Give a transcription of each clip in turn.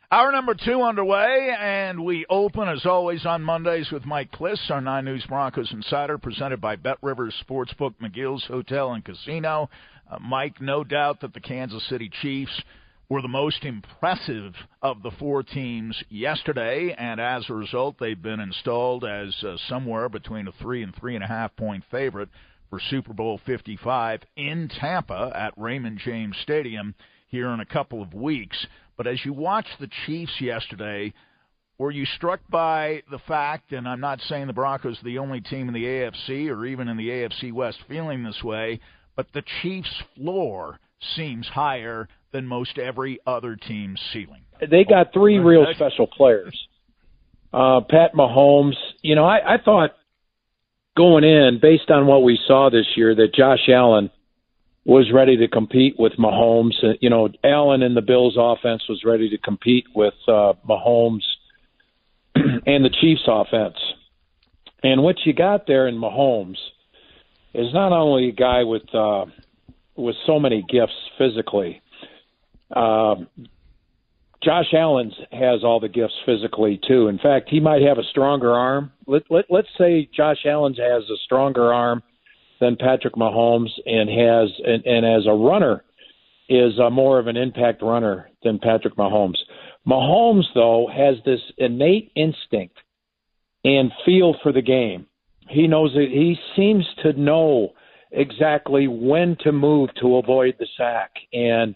Hour number 2 underway, and we open, as always, on Mondays with Mike Klis, our 9 News Broncos Insider, presented by Bet Rivers Sportsbook, McGill's Hotel and Casino. Mike, no doubt that the Kansas City Chiefs were the most impressive of the 4 teams yesterday, and as a result, they've been installed as somewhere between a 3 and 3.5 point favorite for Super Bowl 55 in Tampa at Raymond James Stadium here in a couple of weeks. But as you watched the Chiefs yesterday, were you struck by the fact, and I'm not saying the Broncos are the only team in the AFC or even in the AFC West feeling this way, but the Chiefs' floor seems higher than most every other team's ceiling? They got 3 real special players. Pat Mahomes, I thought going in, based on what we saw this year, that Josh Allen was ready to compete with Mahomes. Allen in the Bills' offense was ready to compete with Mahomes and the Chiefs' offense. And what you got there in Mahomes is not only a guy with so many gifts physically. Josh Allen has all the gifts physically too. In fact, he might have a stronger arm. Let's say Josh Allen has a stronger arm than Patrick Mahomes, and as a runner is more of an impact runner than Patrick Mahomes. Mahomes, though, has this innate instinct and feel for the game. He knows it. He seems to know exactly when to move to avoid the sack, and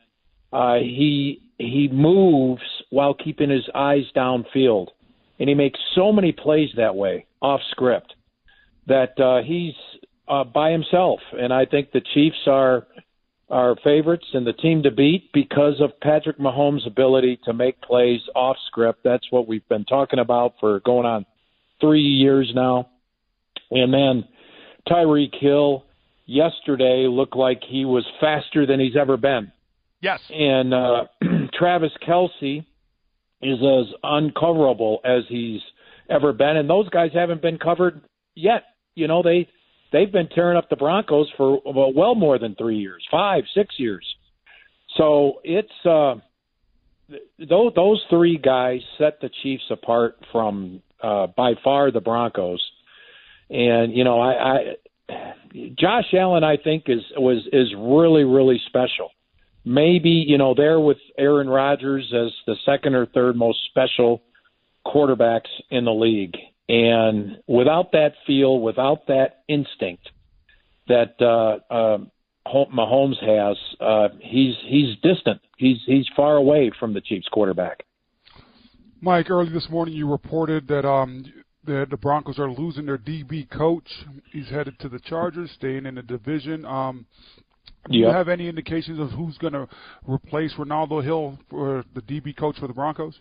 he moves while keeping his eyes downfield, and he makes so many plays that way off script that he's by himself. And I think the Chiefs are favorites and the team to beat because of Patrick Mahomes' ability to make plays off script. That's what we've been talking about for going on 3 years now. And then Tyreek Hill yesterday looked like he was faster than he's ever been. Yes. And Travis Kelce is as uncoverable as he's ever been. And those guys haven't been covered yet. They've been tearing up the Broncos for well more than 3 years, 5, 6 years. So it's those 3 guys set the Chiefs apart from by far the Broncos. And Josh Allen, I think, is really, really special. Maybe there with Aaron Rodgers as the second or third most special quarterbacks in the league. And without that feel, without that instinct that Mahomes has, he's distant. He's far away from the Chiefs quarterback. Mike, early this morning you reported that the Broncos are losing their DB coach. He's headed to the Chargers, staying in the division. Do you have any indications of who's going to replace Ronaldo Hill for the DB coach for the Broncos?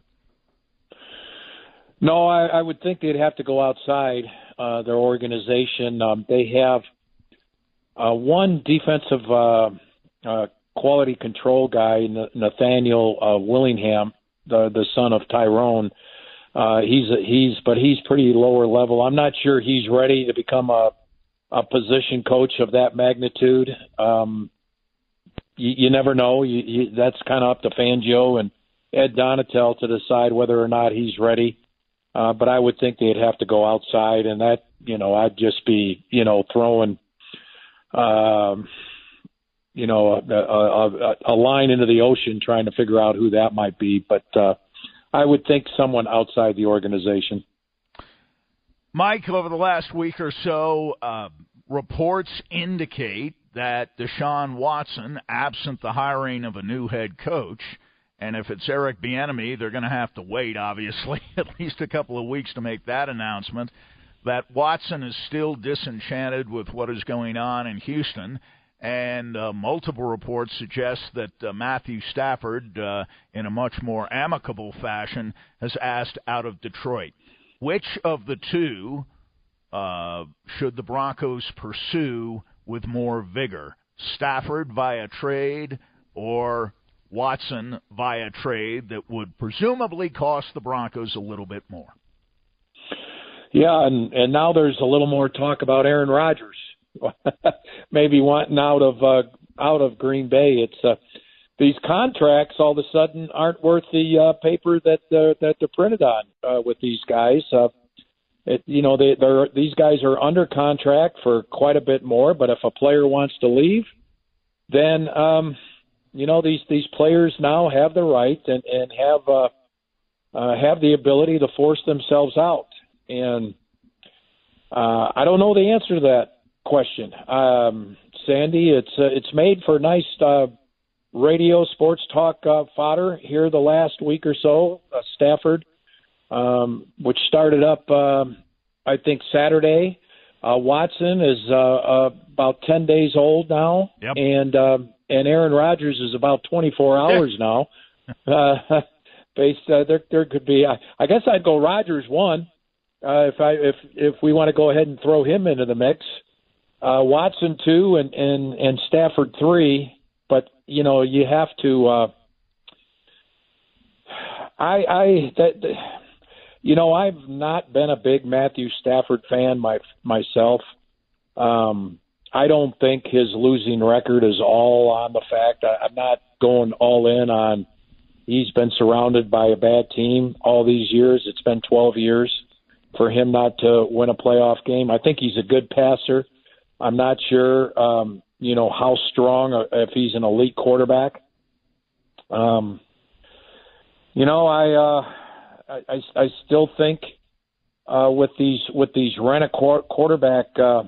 No, I would think they'd have to go outside their organization. They have one defensive quality control guy, Nathaniel Willingham, the son of Tyrone. He's pretty lower level. I'm not sure he's ready to become a position coach of that magnitude. You never know. That's kind of up to Fangio and Ed Donatel to decide whether or not he's ready. But I would think they'd have to go outside, and that, I'd just be, throwing, a line into the ocean trying to figure out who that might be. But I would think someone outside the organization. Mike, over the last week or so, reports indicate that Deshaun Watson, absent the hiring of a new head coach, and if it's Eric Bieniemy, they're going to have to wait, obviously, at least a couple of weeks to make that announcement, that Watson is still disenchanted with what is going on in Houston. And multiple reports suggest that Matthew Stafford, in a much more amicable fashion, has asked out of Detroit. Which of the two should the Broncos pursue with more vigor? Stafford via trade or Watson via trade that would presumably cost the Broncos a little bit more? Yeah, and now there's a little more talk about Aaron Rodgers maybe wanting out of Green Bay. It's these contracts all of a sudden aren't worth the paper that they're printed on with these guys. These guys are under contract for quite a bit more. But if a player wants to leave, then these players now have the right and have the ability to force themselves out. And I don't know the answer to that question, Sandy. It's made for nice radio sports talk fodder here the last week or so. Stafford, which started up I think Saturday. Watson is about 10 days old now, yep. and Aaron Rodgers is about 24 hours now. There could be. I guess I'd go Rodgers 1 if we want to go ahead and throw him into the mix. Watson 2 and Stafford 3. But you have to. I've not been a big Matthew Stafford fan myself. I don't think his losing record is all on the fact. I'm not going all in on he's been surrounded by a bad team all these years. It's been 12 years for him not to win a playoff game. I think he's a good passer. I'm not sure, how strong, if he's an elite quarterback. I still think with these rent-a-quarterback,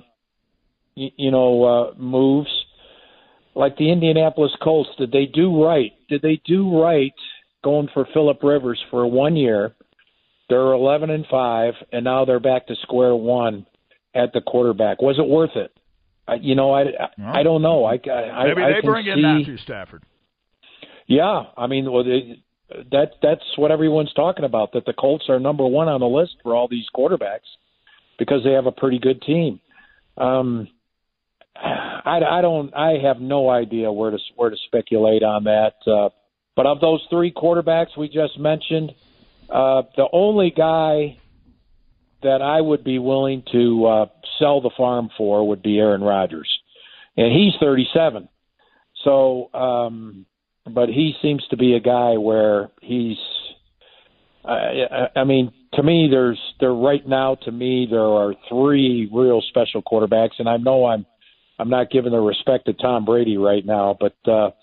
moves, like the Indianapolis Colts, did they do right? Did they do right going for Phillip Rivers for 1 year? They're 11-5, and now they're back to square one at the quarterback. Was it worth it? I don't know. Maybe they bring in Matthew Stafford. Yeah, I mean, that's what everyone's talking about. That the Colts are number one on the list for all these quarterbacks because they have a pretty good team. I have no idea where to speculate on that. But of those three quarterbacks we just mentioned, the only guy that I would be willing to sell the farm for would be Aaron Rodgers, and he's 37. So, but he seems to be a guy where he's. I mean, to me, there are three real special quarterbacks, and I know I'm not giving the respect to Tom Brady right now, but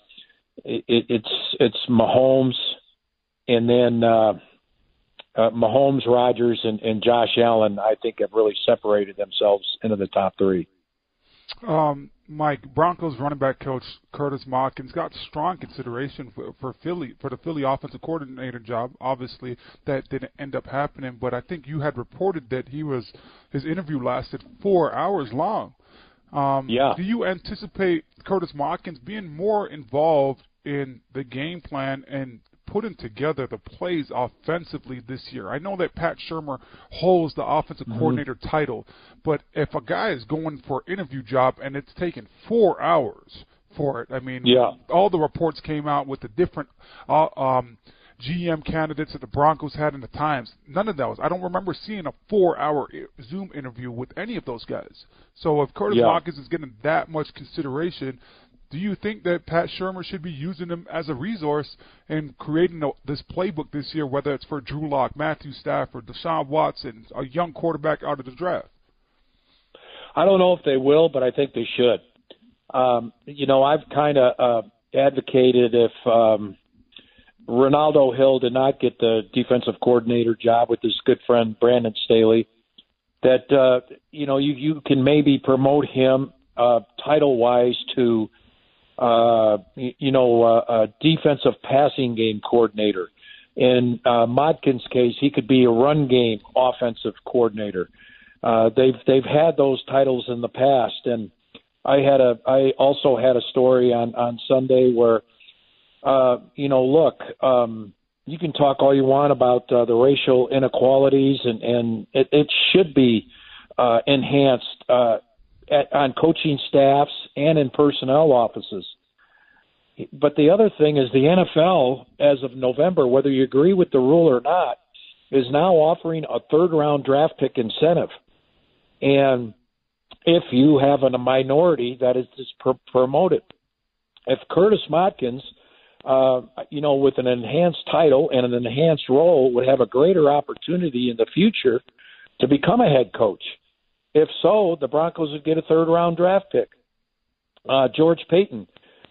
it's Mahomes, and then Mahomes, Rodgers, and Josh Allen. I think have really separated themselves into the top three. Mike, Broncos running back coach Curtis Watkins got strong consideration for the Philly offensive coordinator job. Obviously, that didn't end up happening, but I think you had reported that his interview lasted 4 hours long. Yeah. Do you anticipate Curtis Watkins being more involved in the game plan and putting together the plays offensively this year? I know that Pat Shurmur holds the offensive coordinator title, but if a guy is going for an interview job and it's taken 4 hours for it, I mean, all the reports came out with the different GM candidates that the Broncos had in the Times. None of those. I don't remember seeing a 4-hour Zoom interview with any of those guys. So if Curtis Watkins is getting that much consideration, do you think that Pat Shurmur should be using him as a resource and creating this playbook this year, whether it's for Drew Lock, Matthew Stafford, Deshaun Watson, a young quarterback out of the draft? I don't know if they will, but I think they should. I've kind of advocated if Ronaldo Hill did not get the defensive coordinator job with his good friend Brandon Staley, that, you can maybe promote him title-wise to a defensive passing game coordinator. In Watkins' case, he could be a run game offensive coordinator. They've had those titles in the past, and I also had a story on Sunday where you can talk all you want about the racial inequalities, and it should be enhanced on coaching staffs and in personnel offices. But the other thing is the NFL, as of November, whether you agree with the rule or not, is now offering a third-round draft pick incentive. And if you have a minority, that is promoted. If Curtis Watkins with an enhanced title and an enhanced role, would have a greater opportunity in the future to become a head coach. If so, the Broncos would get a third-round draft pick. George Paton,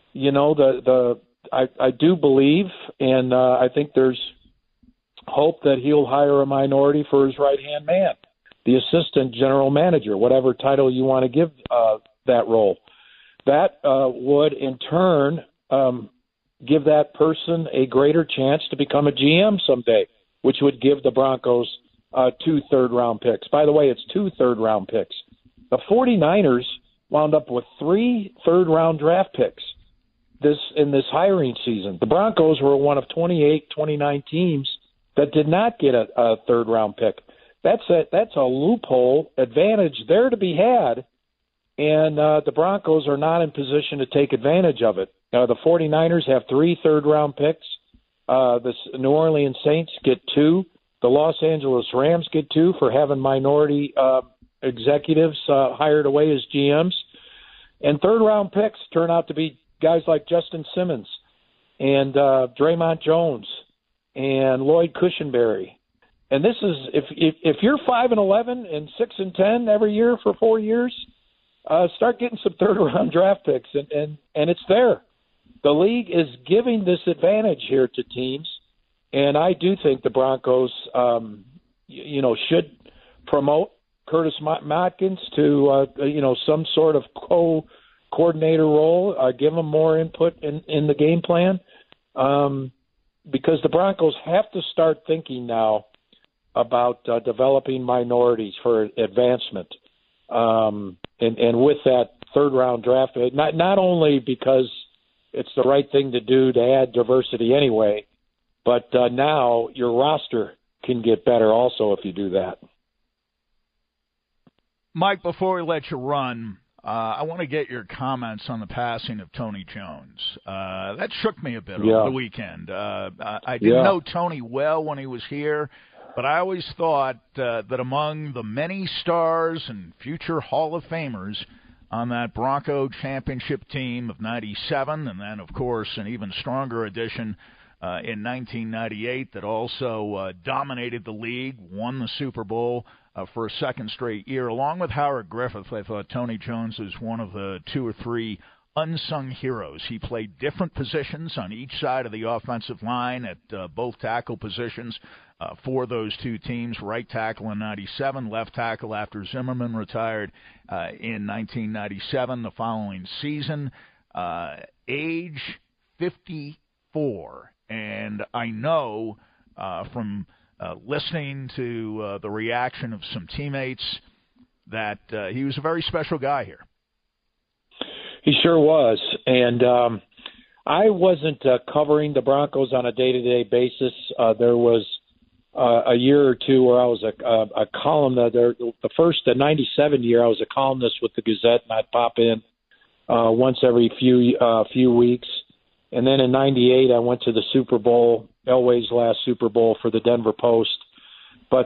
I do believe, and I think there's hope that he'll hire a minority for his right-hand man, the assistant general manager, whatever title you want to give that role. That would, in turn, give that person a greater chance to become a GM someday, which would give the Broncos 2 third-round picks. By the way, it's 2 third-round picks. The 49ers wound up with 3 third-round draft picks in this hiring season. The Broncos were one of 29 teams that did not get a third-round pick. That's a loophole advantage there to be had, and the Broncos are not in position to take advantage of it. The 49ers have 3 third-round picks. The New Orleans Saints get 2. The Los Angeles Rams get 2 for having minority executives hired away as GMs. And third-round picks turn out to be guys like Justin Simmons and Draymond Jones and Lloyd Cushenberry. And this is if you're 5-11 and 6-10 every year for 4 years, start getting some third-round draft picks, and it's there. The league is giving this advantage here to teams, and I do think the Broncos, should promote Curtis Matkins to some sort of coordinator role, give him more input in the game plan, because the Broncos have to start thinking now about developing minorities for advancement. And with that third-round draft, not only because it's the right thing to do to add diversity anyway, but now your roster can get better also if you do that. Mike, before we let you run, I want to get your comments on the passing of Tony Jones. That shook me a bit over the weekend. I didn't know Tony well when he was here, but I always thought that among the many stars and future Hall of Famers on that Bronco championship team of 97, and then, of course, an even stronger addition in 1998 that also dominated the league, won the Super Bowl for a second straight year. Along with Howard Griffith, I thought Tony Jones was one of the 2 or 3 unsung heroes. He played different positions on each side of the offensive line at both tackle positions for those 2 teams, right tackle in 97, left tackle after Zimmerman retired in 1997, the following season. Age 54. And I know from listening to the reaction of some teammates that he was a very special guy here. He sure was. And I wasn't covering the Broncos on a day-to-day basis. There was a year or two where I was a columnist. The 97 year, I was a columnist with the Gazette, and I'd pop in once every few weeks. And then in 98, I went to the Super Bowl, Elway's last Super Bowl, for the Denver Post. But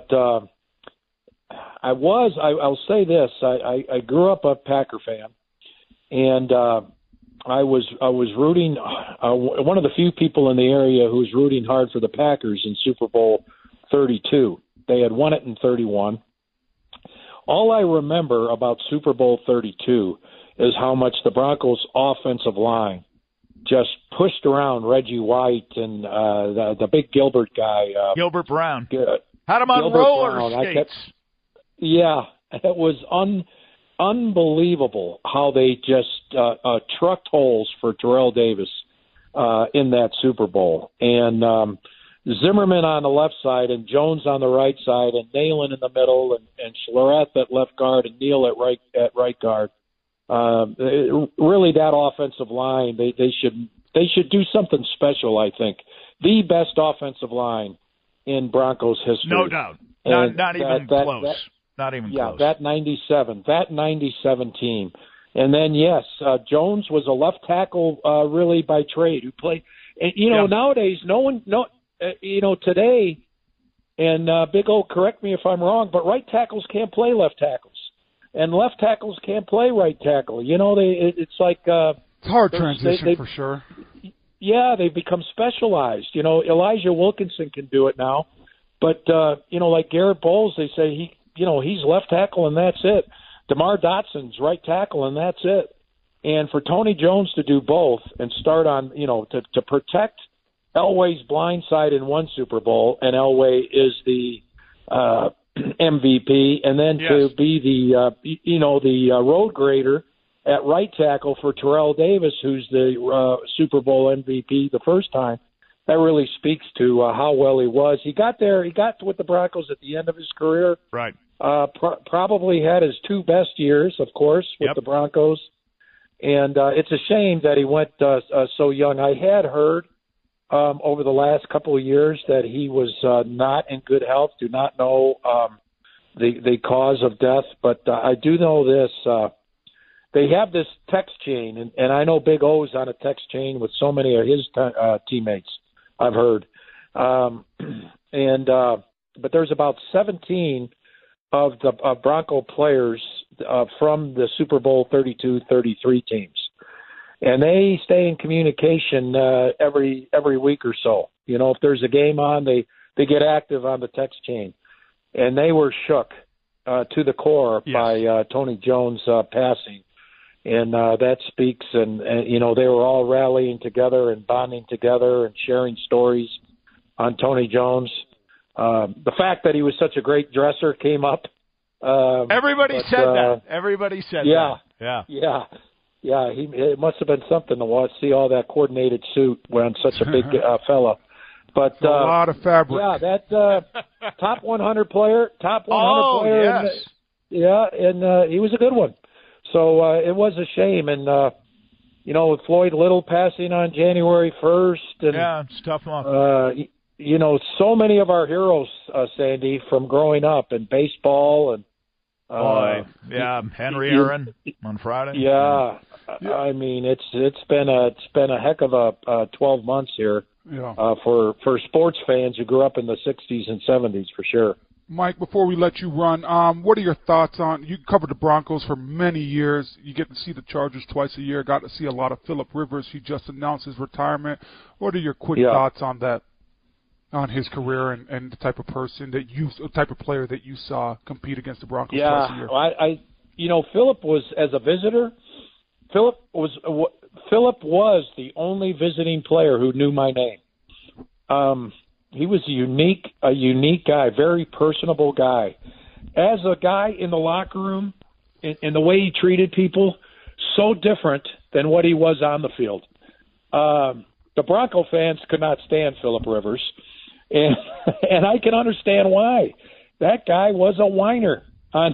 I'll say this, I grew up a Packer fan, and I was rooting, one of the few people in the area who was rooting hard for the Packers in Super Bowl 32. They had won it in 31. All I remember about Super Bowl 32 is how much the Broncos' offensive line just pushed around Reggie White and the big Gilbert guy. Gilbert Brown. Had him on roller skates. It was unbelievable how they just trucked holes for Terrell Davis in that Super Bowl. And Zimmerman on the left side and Jones on the right side and Nalen in the middle and Schlereth at left guard and Neal at right guard. Really, that offensive line, they should do something special. I think the best offensive line in Broncos history, no doubt. Not even close. Yeah, that 97 team, and then Jones was a left tackle really by trade who played. And, nowadays today, and Big O, correct me if I'm wrong, but right tackles can't play left tackles. And left tackles can't play right tackle. It's like it's hard transition for sure. they've become specialized. You know, Elijah Wilkinson can do it now, but you know, like Garrett Bowles, they say he's left tackle and that's it. DeMar Dotson's right tackle and that's it. And for Tony Jones to do both and start on, you know, to protect Elway's blind side in one Super Bowl, and Elway is the MVP, and then to be the road grader at right tackle for Terrell Davis, who's the Super Bowl MVP the first time. That really speaks to how well he was. He got with the Broncos at the end of his career. Right. Probably had his two best years, of course, with the Broncos. And it's a shame that he went so young. I had heard over the last couple of years that he was not in good health. Do not know the cause of death, but I do know this. They have this text chain, and I know Big O's on a text chain with so many of his teammates, I've heard. But there's about 17 of the Bronco players from the Super Bowl 32-33 teams. And they stay in communication every week or so. You know, if there's a game on, they get active on the text chain. And they were shook to the core by Tony Jones passing. And that speaks, and you know, they were all rallying together and bonding together and sharing stories on Tony Jones. The fact that he was such a great dresser came up. Everybody said that. Everybody said that. Yeah. It must have been something to watch, see all that coordinated suit wearing such a big fella. But a lot of fabric. Yeah, that top 100 player. Yes. And he was a good one. So it was a shame, and you know, with Floyd Little passing on January 1st, and it's a tough month. You know, so many of our heroes, Sandy, from growing up in baseball and Henry Aaron on Friday. Yeah. I mean, it's been a heck of a 12 months here for sports fans who grew up in the 60s and 70s for sure. Mike, before we let you run, what are your thoughts on, you covered the Broncos for many years. You get to see the Chargers twice a year, got to see a lot of Phillip Rivers. He just announced his retirement. What are your quick thoughts on that, on his career and the type of person that type of player that you saw compete against the Broncos twice a year? You know, Phillip was, as a visitor, Phillip was the only visiting player who knew my name. He was a unique guy, very personable guy. As a guy in the locker room, in the way he treated people, so different than what he was on the field. The Bronco fans could not stand Phillip Rivers, and I can understand why. That guy was a whiner, and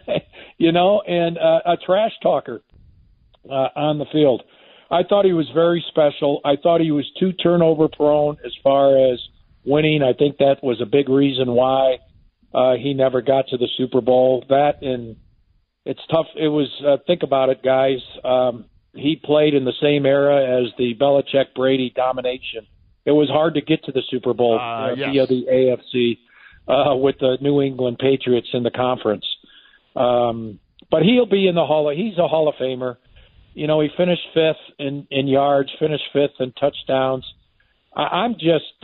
a trash talker on the field. I thought he was very special. I thought he was too turnover prone as far as winning. I think that was a big reason why he never got to the Super Bowl. That, and it's tough. It was, think about it, guys. He played in the same era as the Belichick-Brady domination. It was hard to get to the Super Bowl via the AFC with the New England Patriots in the conference. But he'll be in the he's a Hall of Famer. You know, he finished fifth in yards, finished fifth in touchdowns. I am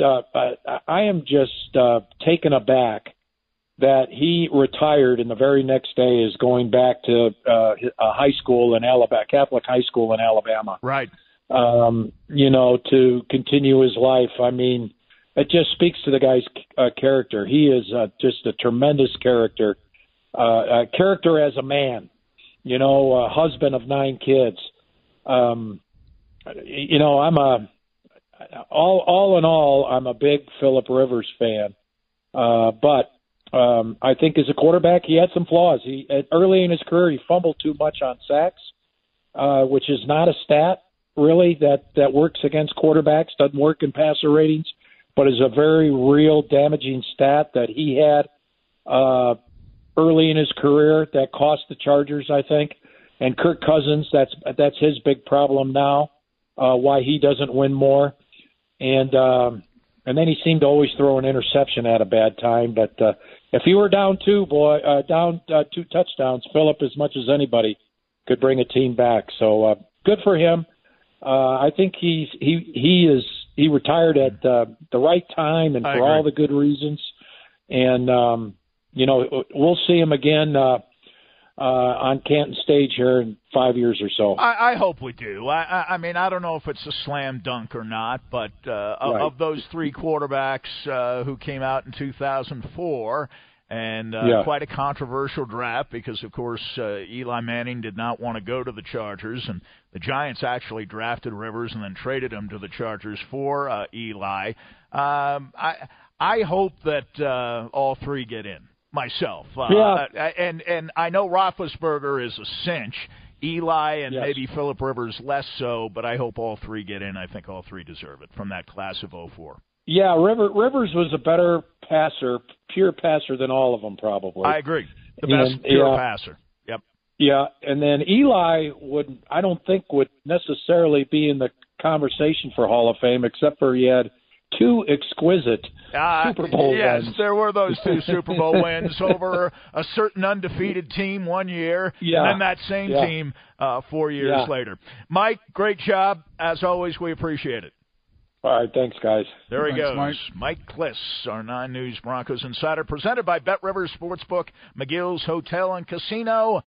just taken aback that he retired and the very next day is going back to a high school in Alabama, Catholic high school in Alabama. Right. To continue his life. I mean, it just speaks to the guy's character. He is just a tremendous character, a character as a man, a husband of 9 kids. I'm all in all, I'm a big Phillip Rivers fan. But I think as a quarterback, he had some flaws. Early in his career, he fumbled too much on sacks, which is not a stat really that works against quarterbacks, doesn't work in passer ratings, but is a very real damaging stat that he had early in his career that cost the Chargers, I think. And Kirk Cousins, that's his big problem now, why he doesn't win more. And then he seemed to always throw an interception at a bad time. But if he were down 2 touchdowns, Phillip, as much as anybody, could bring a team back. So good for him. I think he retired at the right time and for all the good reasons. And we'll see him again on Canton stage here in 5 years or so. I hope we do. I mean, I don't know if it's a slam dunk or not, but of those three quarterbacks who came out in 2004, and quite a controversial draft because, of course, Eli Manning did not want to go to the Chargers, and the Giants actually drafted Rivers and then traded him to the Chargers for Eli. I hope that all three get in. Myself, and I know Roethlisberger is a cinch. Eli and maybe Phillip Rivers less so, but I hope all three get in. I think all three deserve it from that class of 04. Yeah, Rivers was a better passer, pure passer than all of them probably. I agree. The best pure passer. Yep. Yeah, and then Eli I don't think would necessarily be in the conversation for Hall of Fame, except for he had two exquisite Super Bowl wins. Yes, there were those two Super Bowl wins over a certain undefeated team one year, and then that same team 4 years later. Mike, great job. As always, we appreciate it. All right, thanks, guys. There he goes. Mike Klis, our 9 News Broncos insider, presented by Bet Rivers Sportsbook, McGill's Hotel and Casino.